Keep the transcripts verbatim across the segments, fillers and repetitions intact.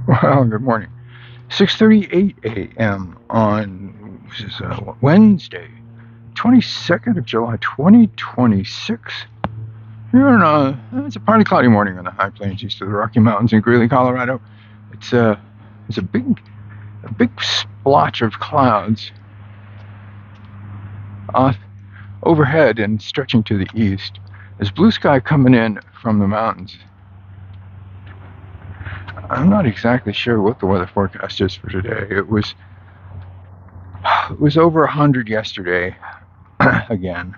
Well, good morning. six thirty-eight a.m. on this is, uh, Wednesday, twenty-second of July, twenty twenty-six. Here in a, it's a partly cloudy morning on the high plains east of the Rocky Mountains in Greeley, Colorado. It's a, it's a big, a big splotch of clouds off overhead and stretching to the east. There's blue sky coming in from the mountains. I'm not exactly sure what the weather forecast is for today. It was it was over one hundred yesterday again.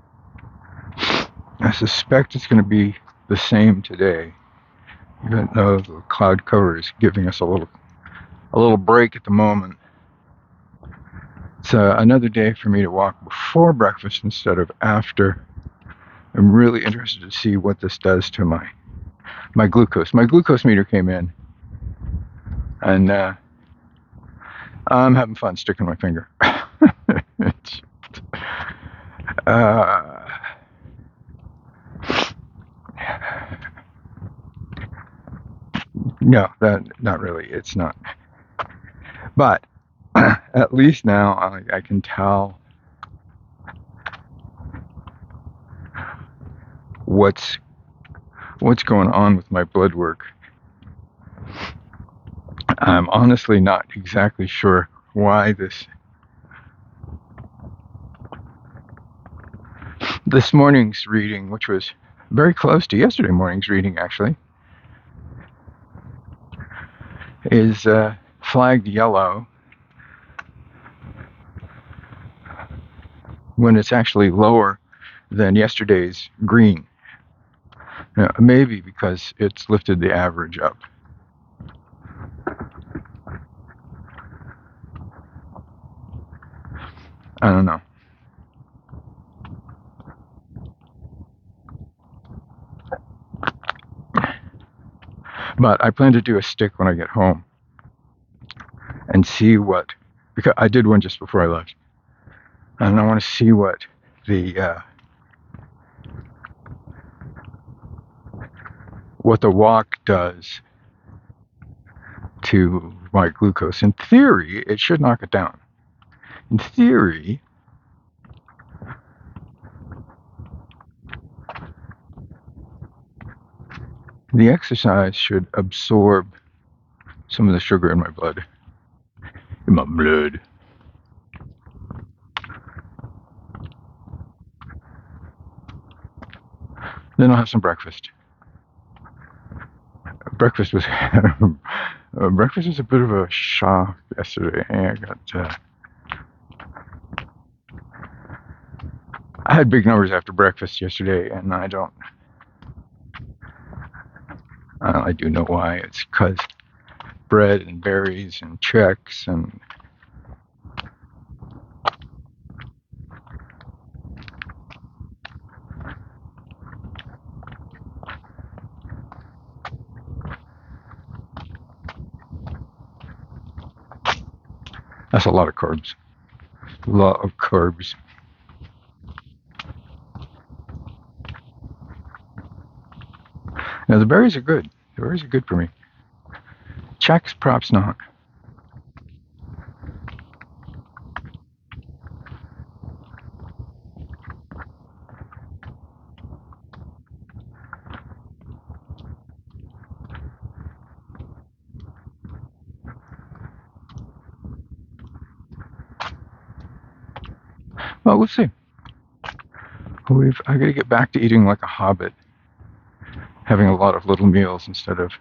I suspect it's going to be the same today, even though the cloud cover is giving us a little a little break at the moment. It's uh, another day for me to walk before breakfast instead of after. I'm really interested to see what this does to my my glucose. My glucose meter came in, and uh, I'm having fun sticking my finger. uh, no, that not really. It's not. But at least now I, I can tell what's what's going on with my blood work. I'm honestly not exactly sure why this this morning's reading, which was very close to yesterday morning's reading actually, is uh, flagged yellow when it's actually lower than yesterday's green. Now, maybe because it's lifted the average up. I don't know. But I plan to do a stick when I get home and see what, because I did one just before I left, and I want to see what the uh, what the walk does to my glucose. In theory, it should knock it down. In theory, the exercise should absorb some of the sugar in my blood. In my blood. Then I'll have some breakfast. Breakfast was uh, breakfast was a bit of a shock yesterday. I got uh, I had big numbers after breakfast yesterday, and I don't. Uh, I do know why. It's because bread and berries and Chex and that's a lot of carbs. A lot of carbs. Now the berries are good. The berries are good for me. Chex, perhaps not. Well, we'll see. We've I got to get back to eating like a hobbit, having a lot of little meals instead of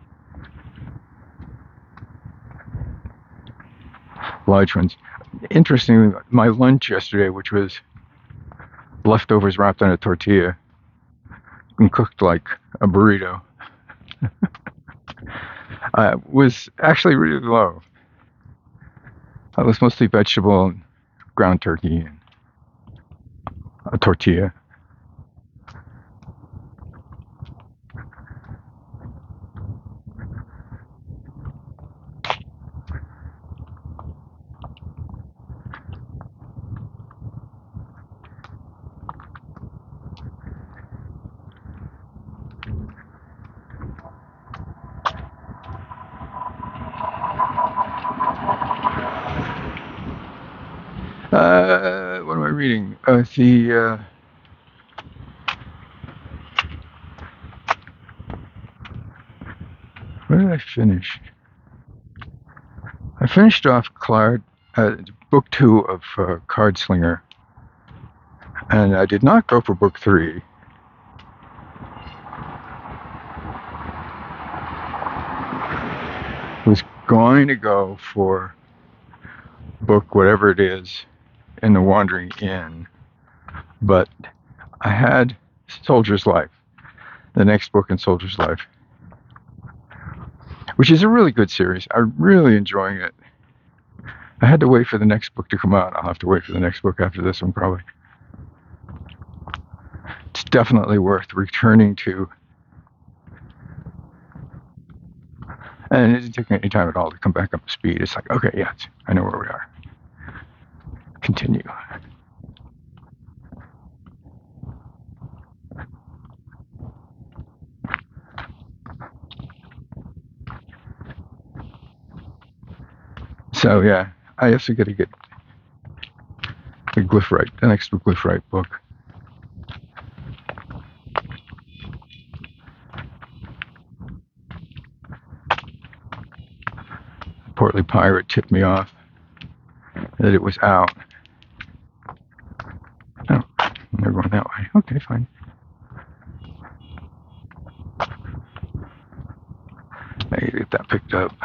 large ones. Interestingly, my lunch yesterday, which was leftovers wrapped on a tortilla and cooked like a burrito, uh, was actually really low. It was mostly vegetable, and ground turkey, and a tortilla. Uh, what am I reading? Uh, the uh, where did I finish? I finished off Card, uh, book two of uh, Card Slinger, and I did not go for book three. I was going to go for book whatever it is in the Wandering Inn, but I had Soldier's Life, the next book in Soldier's Life, which is a really good series. I'm really enjoying it. I had to wait for the next book to come out. I'll have to wait for the next book after this one, probably. It's definitely worth returning to. And it didn't take any time at all to come back up to speed. It's like, okay, yeah, I know where we are. Continue. So yeah, I also got to get the Glyphrite, the next Glyphrite book. Portly Pirate tipped me off that it was out. Oh, they're going that way. Okay, fine. I gotta get that picked up.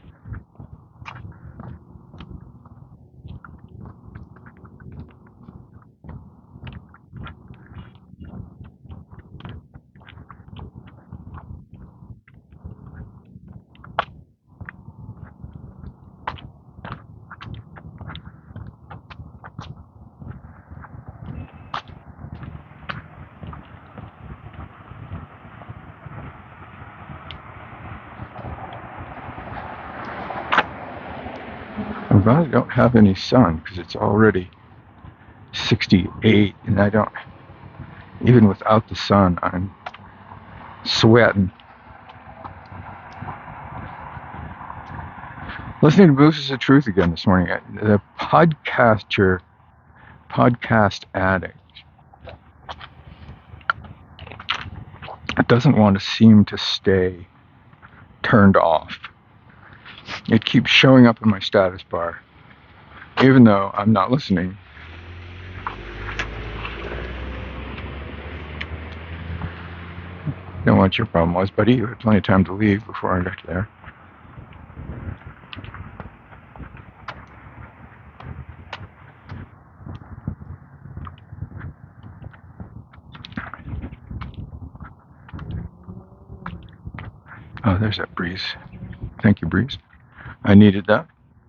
I'm glad I don't have any sun because it's already sixty-eight, and I don't, even without the sun, I'm sweating. Listening to Boosts of Truth again this morning. The podcaster, podcast addict, it doesn't want to seem to stay turned off. It keeps showing up in my status bar, even though I'm not listening. Don't know what your problem was, buddy. You had plenty of time to leave before I got there. Oh, there's that breeze. Thank you, breeze. I needed that.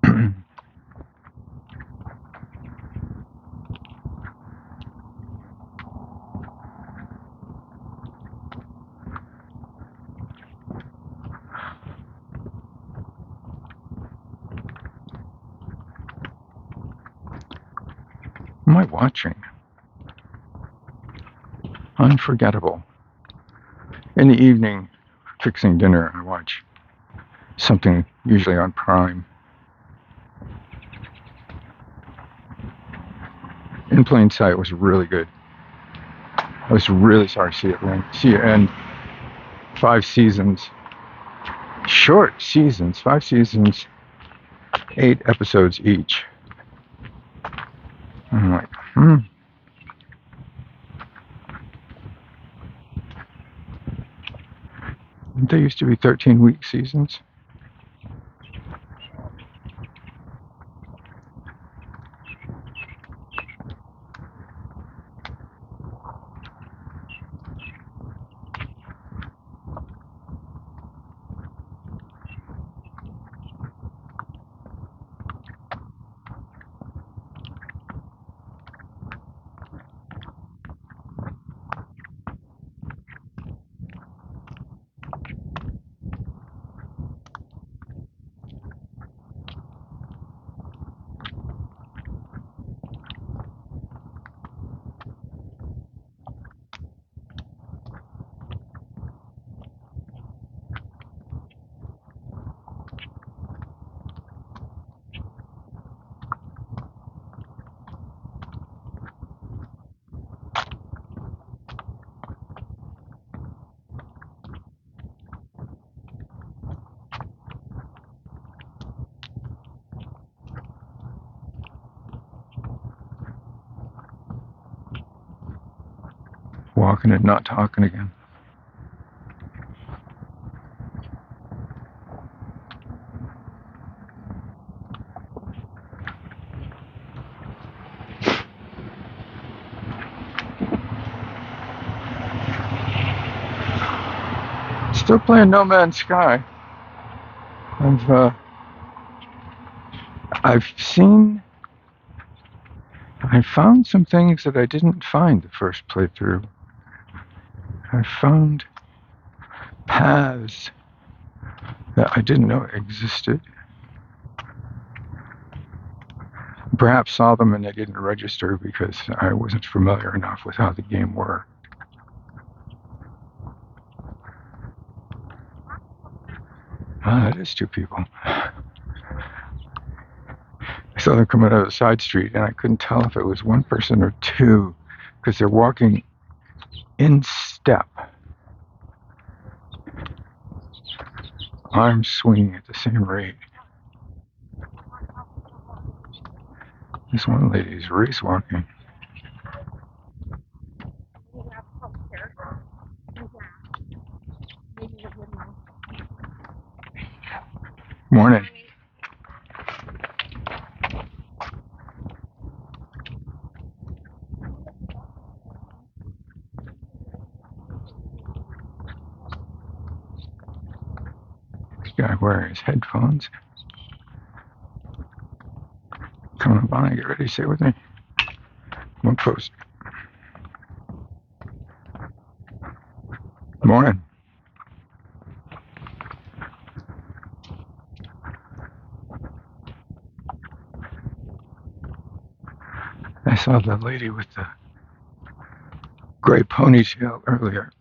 What am I watching? Unforgettable. In the evening, fixing dinner, I watch something usually on Prime. In Plain Sight was really good. I was really sorry to see it end. See it end. Five seasons. Short seasons. Five seasons. Eight episodes each. I'm like, hmm. They used to be thirteen week seasons. walking and not talking again. Still playing No Man's Sky. I've uh, I've seen, I found some things that I didn't find the first playthrough. I found paths that I didn't know existed. Perhaps saw them and I didn't register because I wasn't familiar enough with how the game worked. Ah, that is two people. I saw them coming out of the side street and I couldn't tell if it was one person or two because they're walking in step, arms swinging at the same rate. This one lady's race walking. Morning. This guy wearing his headphones. Come on, Bonnie, get ready, stay with me. One post. Morning. I saw the lady with the gray ponytail earlier.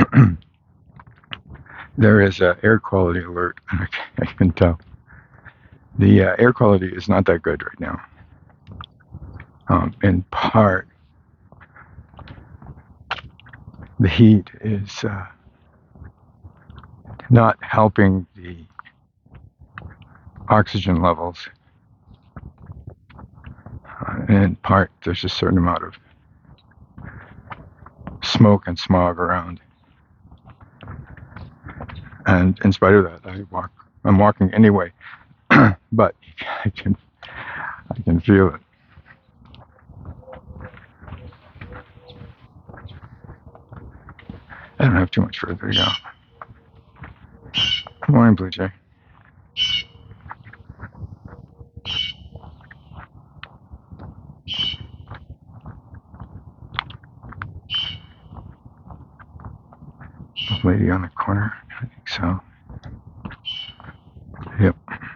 There is an air quality alert, and I can tell. The uh, air quality is not that good right now. Um, in part, the heat is uh, not helping the oxygen levels. Uh, and in part, there's a certain amount of smoke and smog around. And in spite of that, I walk. I'm walking anyway, but I can, I can feel it. I don't have too much further to go. Good morning, Blue Jay. Lady on the corner, I think so. Yep.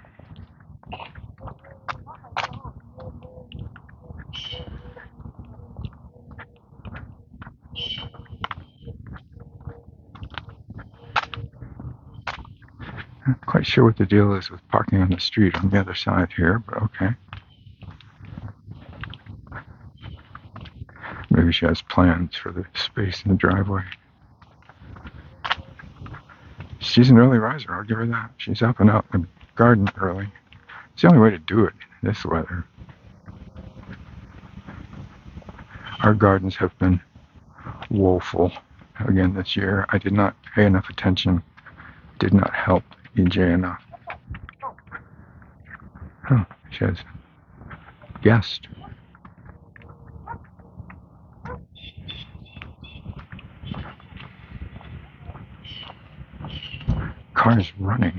Not quite sure what the deal is with parking on the street on the other side here, but okay. Maybe she has plans for the space in the driveway. She's an early riser, I'll give her that. She's up and out in the garden early. It's the only way to do it in this weather. Our gardens have been woeful again this year. I did not pay enough attention, did not help E J enough. Oh, she has a guest. Car's running.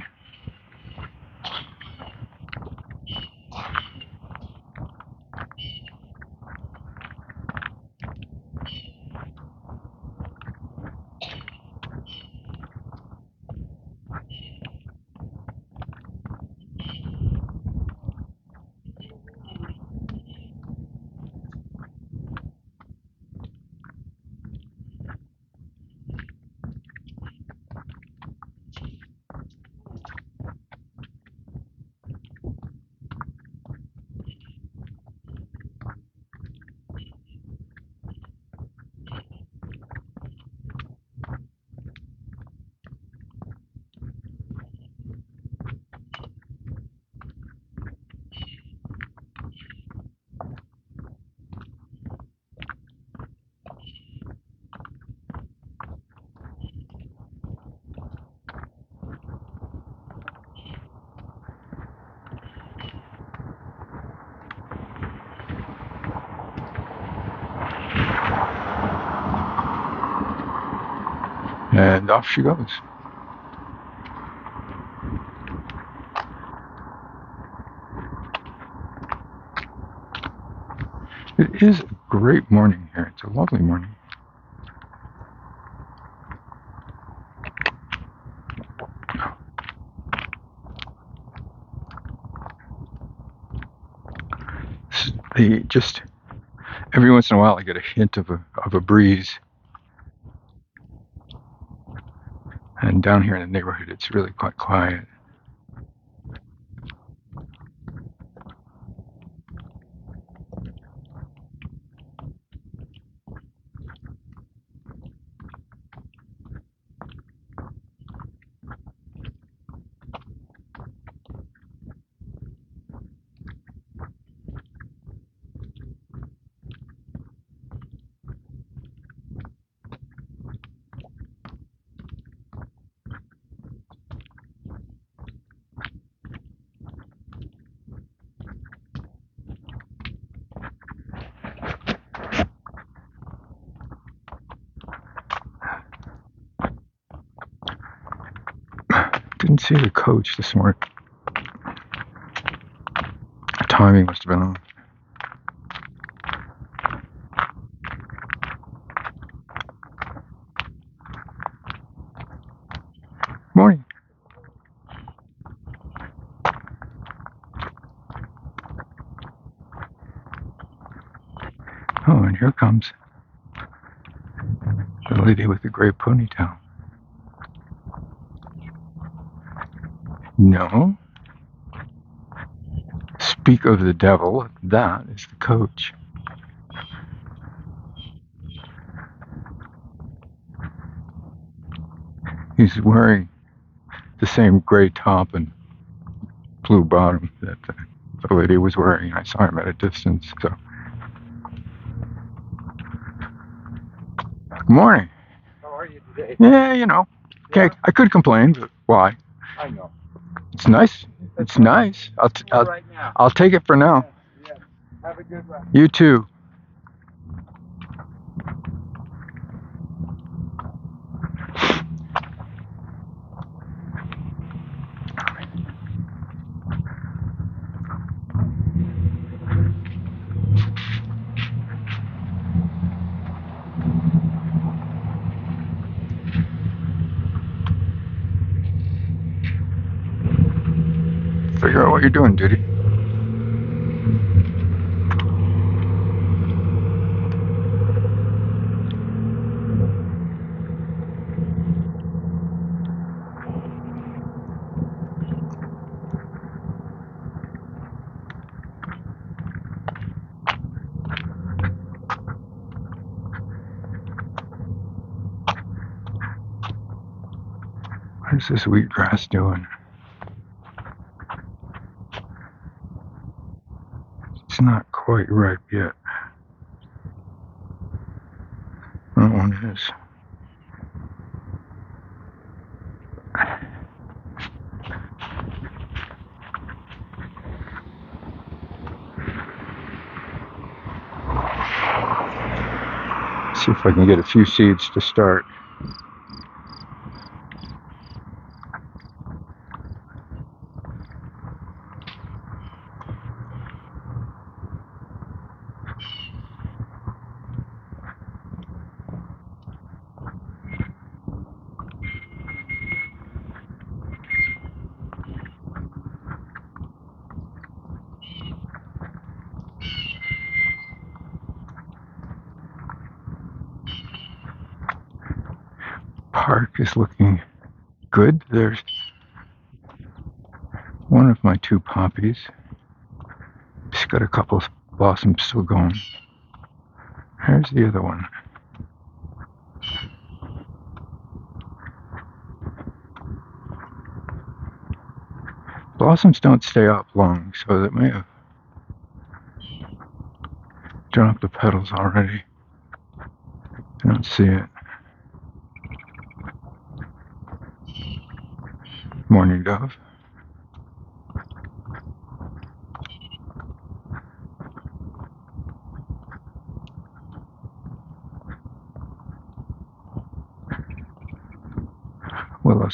And off she goes. It is a great morning here. It's a lovely morning. They just, every once in a while I get a hint of a, of a breeze. And down here in the neighborhood, it's really quite quiet. Didn't see the coach this morning. Timing must have been off. Morning. Oh, and here comes the lady with the gray ponytail. No. Speak of the devil, that is the coach. He's wearing the same gray top and blue bottom that the, the lady was wearing. I saw him at a distance, so. Good morning. How are you today? Yeah, you know. Okay, yeah. I could complain, but why? I know. It's nice. It's That's right. nice. I'll, t- I'll, right now. I'll take it for now. Yes, yes. Have a good one. You too. Figure out what you're doing, dude. What is this wheatgrass doing? It's not quite ripe yet. That one is. See if I can get a few seeds to start. Park is looking good. There's one of my two poppies. She's got a couple of blossoms still going. Here's the other one. Blossoms don't stay up long, so that may have dropped the petals already. I don't see it. Morning dove.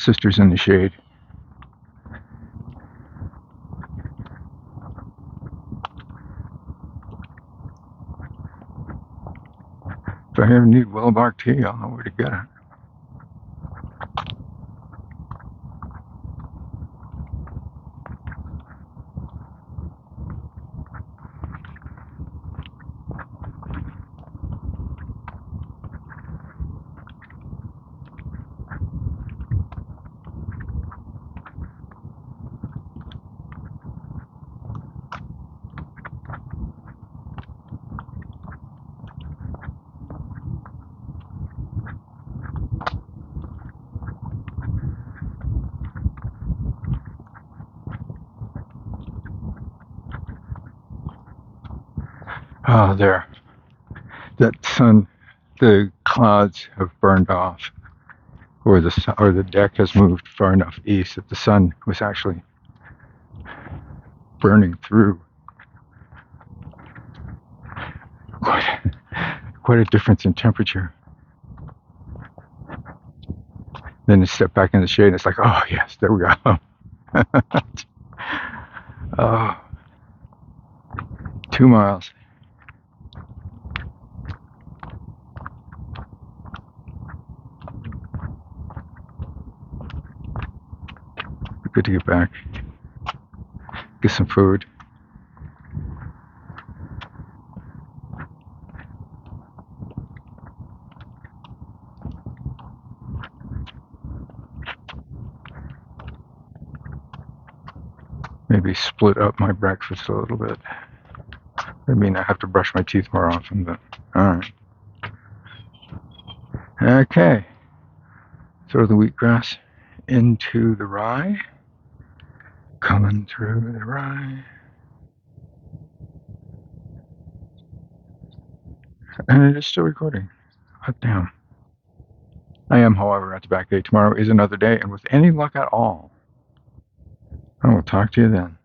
sisters in the shade. If I ever need willow bark tea, I'll know where to get it. Oh, there. That sun, the clouds have burned off, or the or the deck has moved far enough east that the sun was actually burning through. Quite, quite a difference in temperature. Then you step back in the shade, and it's like, oh yes, there we go. Oh, two miles. Good to get back. Get some food. Maybe split up my breakfast a little bit. I mean, I have to brush my teeth more often, but alright. Okay. Throw the wheatgrass into the rye. Coming through the rye. And it is still recording. Hot damn. I am, however, at the back gate. Tomorrow is another day, and with any luck at all, I will talk to you then.